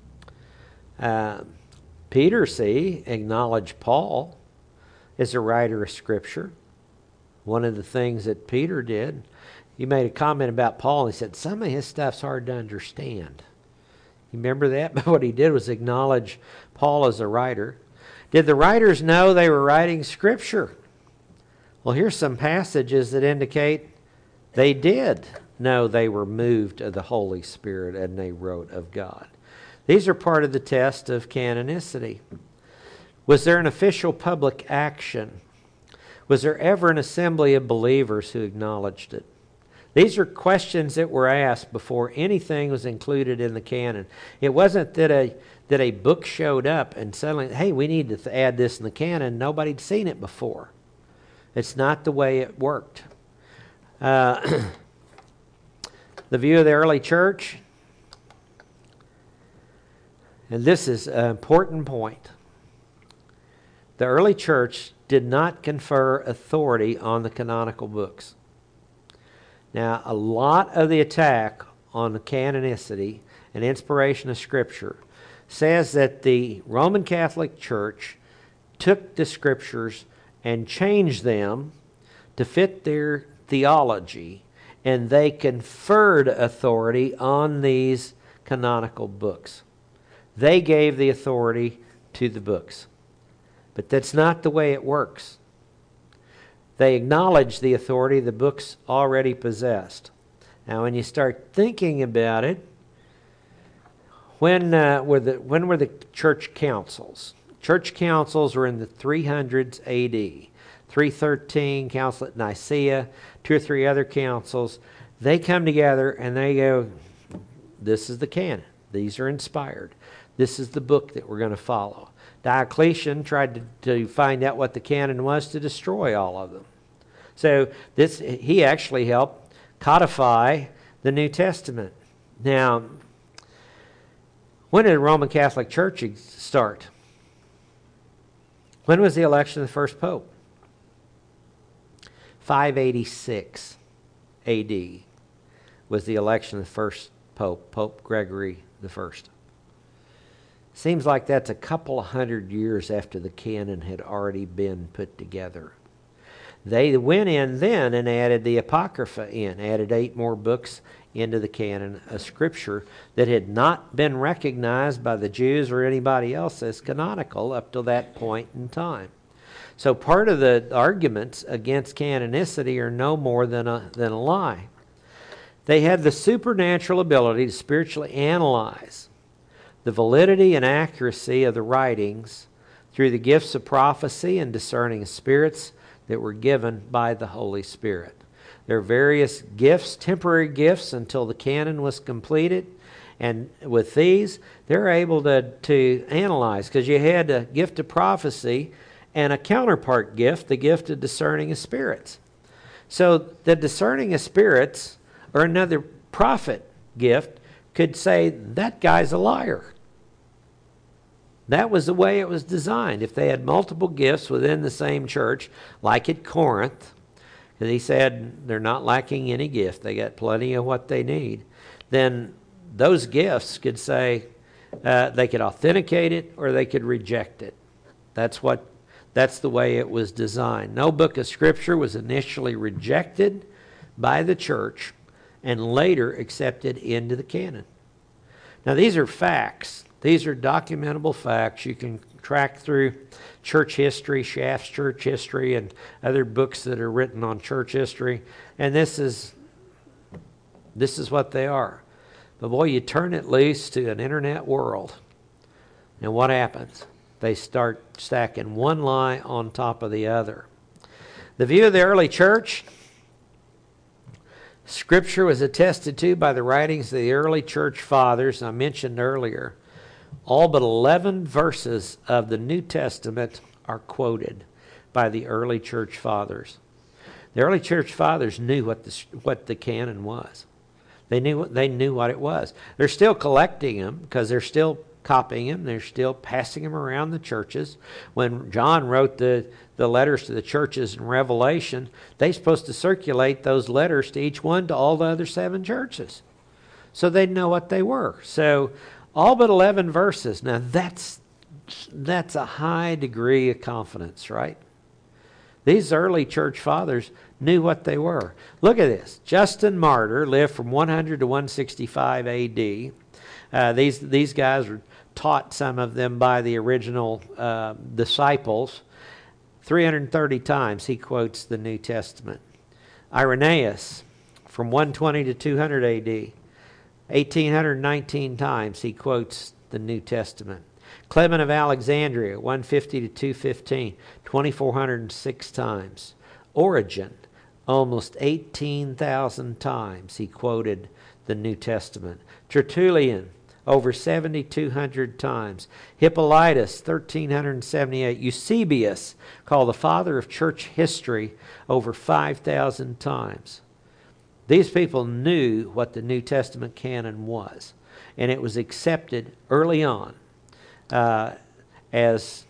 Peter, acknowledged Paul as a writer of Scripture. One of the things that Peter did, he made a comment about Paul, and he said, some of his stuff's hard to understand. You remember that? But what he did was acknowledge Paul as a writer. Did the writers know they were writing Scripture? Well, here's some passages that indicate they did know they were moved of the Holy Spirit and they wrote of God. These are part of the test of canonicity. Was there an official public action? Was there ever an assembly of believers who acknowledged it? These are questions that were asked before anything was included in the canon. It wasn't that a book showed up and suddenly, hey, we need to add this in the canon. Nobody'd seen it before. It's not the way it worked. The view of the early church, and this is an important point. The early church did not confer authority on the canonical books. Now, a lot of the attack on the canonicity and inspiration of Scripture says that the Roman Catholic Church took the Scriptures and changed them to fit their theology, and they conferred authority on these canonical books. They gave the authority to the books. But that's not the way it works. They acknowledge the authority the books already possessed. Now, when you start thinking about it, when were the church councils? Church councils were in the 300s AD. 313, Council at Nicaea, 2 or 3 other councils. They come together and they go, this is the canon. These are inspired. This is the book that we're going to follow. Diocletian tried to find out what the canon was to destroy all of them. So he actually helped codify the New Testament. Now, when did the Roman Catholic Church start? When was the election of the first pope? 586 AD was the election of the first pope, Pope Gregory I. Seems like that's a couple of hundred years after the canon had already been put together. They went in then and added the Apocrypha in, added 8 more books into the canon of Scripture that had not been recognized by the Jews or anybody else as canonical up to that point in time. So part of the arguments against canonicity are no more than a lie. They had the supernatural ability to spiritually analyze the validity and accuracy of the writings through the gifts of prophecy and discerning of spirits that were given by the Holy Spirit. There are various gifts, temporary gifts, until the canon was completed. And with these, they're able to analyze, because you had a gift of prophecy and a counterpart gift, the gift of discerning of spirits. So the discerning of spirits or another prophet gift could say, that guy's a liar. That was the way it was designed. If they had multiple gifts within the same church, like at Corinth, because he said they're not lacking any gift, they got plenty of what they need, then those gifts could say, they could authenticate it or they could reject it. That's the way it was designed. No book of Scripture was initially rejected by the church and later accepted into the canon. Now these are facts. These are documentable facts. You can track through church history, Schaff's church history, and other books that are written on church history. And this is what they are. But boy, you turn it loose to an internet world, and what happens? They start stacking one lie on top of the other. The view of the early church, Scripture was attested to by the writings of the early church fathers I mentioned earlier. All but 11 verses of the New Testament are quoted by the early church fathers. The early church fathers knew what the canon was. They knew what it was. They're still collecting them because they're still copying them. They're still passing them around the churches. When John wrote the letters to the churches in Revelation, they're supposed to circulate those letters to each one to all the other 7 churches, so they'd know what they were. So all but 11 verses. Now that's a high degree of confidence, right? These early church fathers knew what they were. Look at this. Justin Martyr lived from 100 to 165 A.D. These guys were taught, some of them, by the original disciples. 330 times he quotes the New Testament. Irenaeus, from 120 to 200 A.D., 1,819 times he quotes the New Testament. Clement of Alexandria, 150 to 215, 2,406 times. Origen, almost 18,000 times he quoted the New Testament. Tertullian, over 7,200 times. Hippolytus, 1,378. Eusebius, called the father of church history, over 5,000 times. These people knew what the New Testament canon was, and it was accepted early on as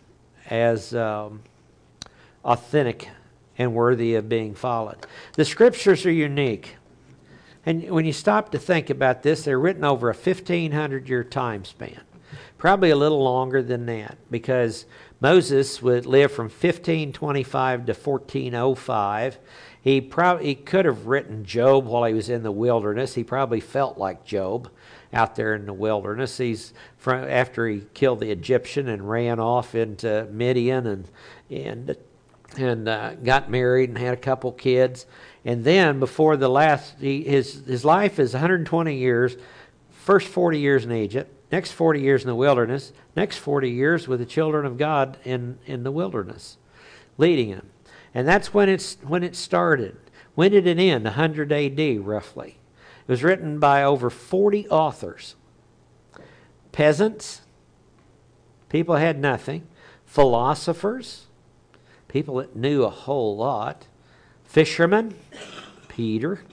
authentic and worthy of being followed. The Scriptures are unique. And when you stop to think about this, they're written over a 1,500-year time span. Probably a little longer than that, because Moses would live from 1525 to 1405. He could have written Job while he was in the wilderness. He probably felt like Job out there in the wilderness. After he killed the Egyptian and ran off into Midian and got married and had a couple kids. And then before the last, his life is 120 years, first 40 years in Egypt, next 40 years in the wilderness, next 40 years with the children of God in the wilderness, leading them. And that's when it started. When did it end? 100 A.D. roughly. It was written by over 40 authors. Peasants, people had nothing. Philosophers, people that knew a whole lot. Fishermen, Peter.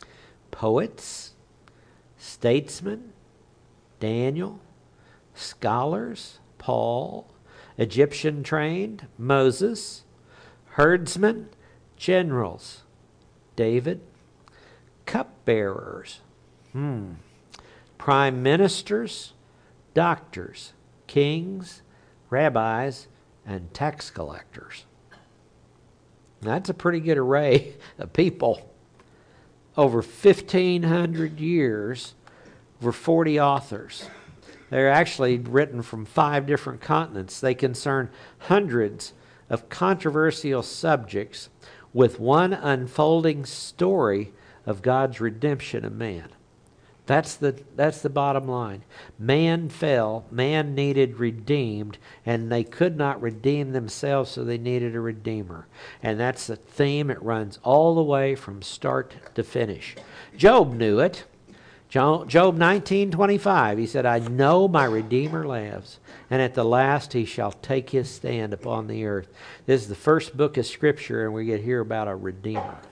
Poets, statesmen, Daniel. Scholars, Paul. Egyptian trained, Moses. Herdsmen, generals, David. Cupbearers, prime ministers, doctors, kings, rabbis, and tax collectors. That's a pretty good array of people. Over 1,500 years, over 40 authors. They're actually written from 5 different continents. They concern hundreds of controversial subjects with one unfolding story of God's redemption of man. That's the bottom line. Man fell, man needed redeemed, and they could not redeem themselves, so they needed a redeemer. And that's the theme. It runs all the way from start to finish. Job knew it. Job 19:25, he said, I know my Redeemer lives, and at the last he shall take his stand upon the earth. This is the first book of Scripture, and we get here about a Redeemer.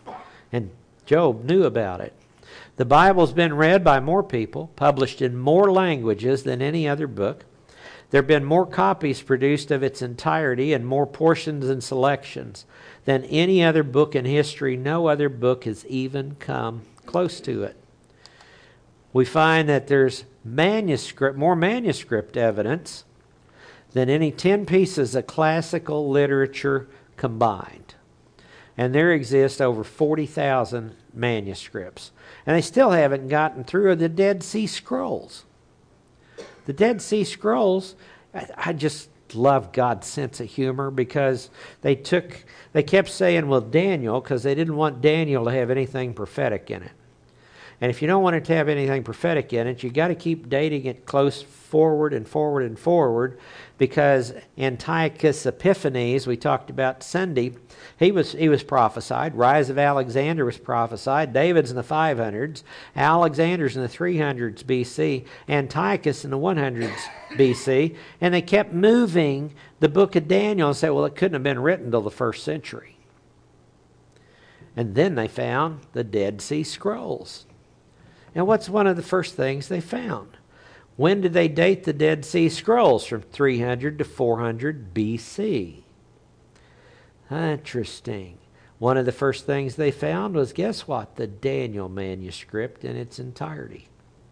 And Job knew about it. The Bible's been read by more people, published in more languages than any other book. There have been more copies produced of its entirety and more portions and selections than any other book in history. No other book has even come close to it. We find that there's more manuscript evidence than any 10 pieces of classical literature combined. And there exist over 40,000 manuscripts. And they still haven't gotten through the Dead Sea Scrolls. The Dead Sea Scrolls, I just love God's sense of humor, because they kept saying, well, Daniel, because they didn't want Daniel to have anything prophetic in it. And if you don't want it to have anything prophetic in it, you got to keep dating it close forward and forward and forward, because Antiochus Epiphanes, we talked about Sunday, he was prophesied. Rise of Alexander was prophesied. David's in the 500s. Alexander's in the 300s BC. Antiochus in the 100s BC. And they kept moving the book of Daniel and said, well, it couldn't have been written till the 1st century. And then they found the Dead Sea Scrolls. And what's one of the first things they found? When did they date the Dead Sea Scrolls? From 300 to 400 BC. Interesting. One of the first things they found was, guess what? The Daniel manuscript in its entirety.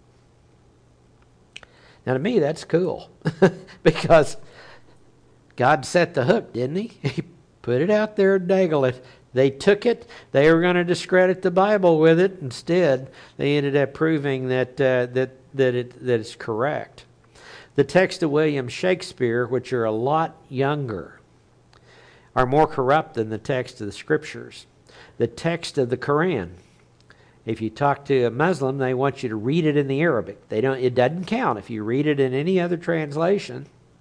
Now, to me, that's cool. Because God set the hook, didn't he? He put it out there and dangled it. They took it. They were going to discredit the Bible with it. Instead, they ended up proving that it's correct. The text of William Shakespeare, which are a lot younger, are more corrupt than the text of the Scriptures. The text of the Quran, if you talk to a Muslim, they want you to read it in the Arabic. It doesn't count if you read it in any other translation,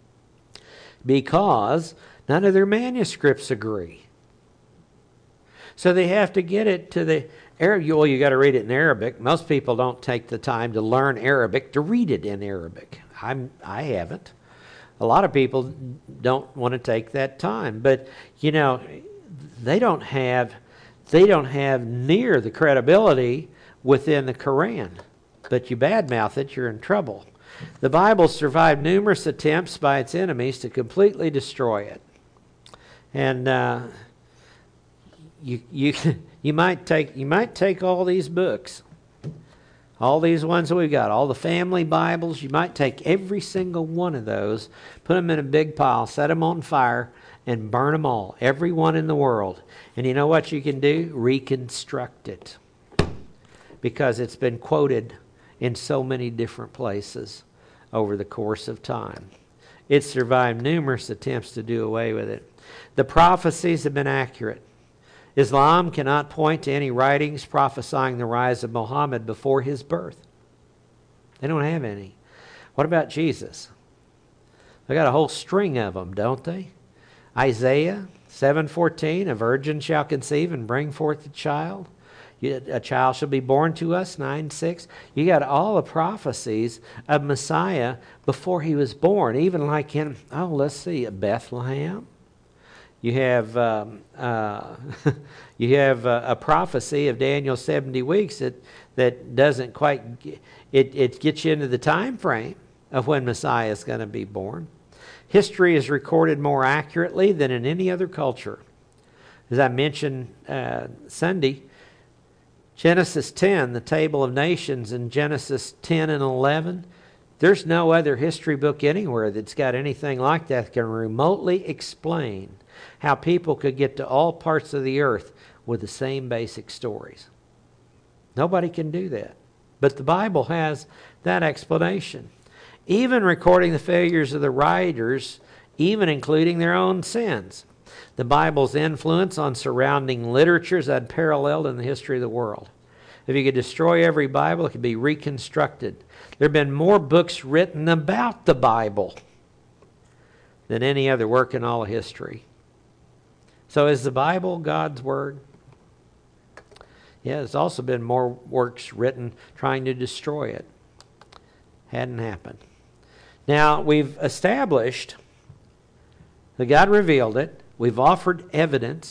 because none of their manuscripts agree. So they have to get it to the Arabic. Well, you got to read it in Arabic. Most people don't take the time to learn Arabic to read it in Arabic. I haven't. A lot of people don't want to take that time, but they don't have near the credibility within the Quran. But you badmouth it, you're in trouble. The Bible survived numerous attempts by its enemies to completely destroy it, and you might take all these books, all these ones that we've got, all the family Bibles, you might take every single one of those, put them in a big pile, set them on fire, and burn them all, every one in the world. And you know what you can do? Reconstruct it. Because it's been quoted in so many different places over the course of time. It survived numerous attempts to do away with it. The prophecies have been accurate. Islam cannot point to any writings prophesying the rise of Muhammad before his birth. They don't have any. What about Jesus? They got a whole string of them, don't they? Isaiah 7:14, a virgin shall conceive and bring forth a child. A child shall be born to us, 9:6. You got all the prophecies of Messiah before he was born, even like in, Bethlehem. You have a prophecy of Daniel's 70 weeks that doesn't quite, it gets you into the time frame of when Messiah is going to be born. History is recorded more accurately than in any other culture. As I mentioned Sunday, Genesis 10, the Table of Nations, in Genesis 10 and 11, there's no other history book anywhere that's got anything like that can remotely explain how people could get to all parts of the earth with the same basic stories. Nobody can do that. But the Bible has that explanation. Even recording the failures of the writers, even including their own sins. The Bible's influence on surrounding literature is unparalleled in the history of the world. If you could destroy every Bible, it could be reconstructed. There have been more books written about the Bible than any other work in all of history. So is the Bible God's Word? Yeah, there's also been more works written trying to destroy it. Hadn't happened. Now, we've established that God revealed it. We've offered evidence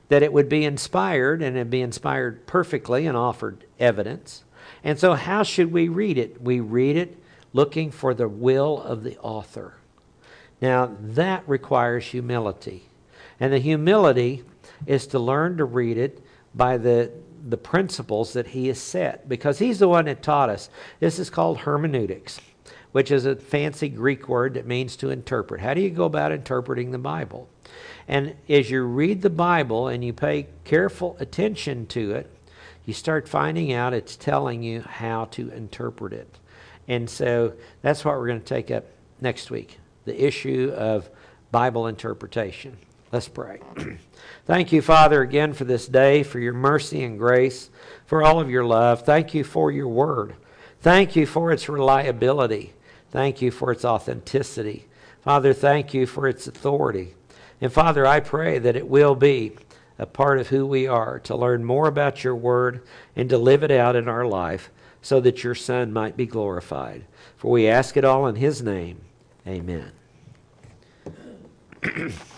that it would be inspired, and it'd be inspired perfectly and offered evidence. And so how should we read it? We read it looking for the will of the author. Now, that requires humility. And the humility is to learn to read it by the principles that he has set, because he's the one that taught us. This is called hermeneutics, which is a fancy Greek word that means to interpret. How do you go about interpreting the Bible? And as you read the Bible and you pay careful attention to it, you start finding out it's telling you how to interpret it. And so that's what we're going to take up next week, the issue of Bible interpretation. Let's pray. Thank you, Father, again for this day, for your mercy and grace, for all of your love. Thank you for your word. Thank you for its reliability. Thank you for its authenticity. Father, thank you for its authority. And Father, I pray that it will be a part of who we are, to learn more about your word and to live it out in our life so that your Son might be glorified. For we ask it all in his name. Amen.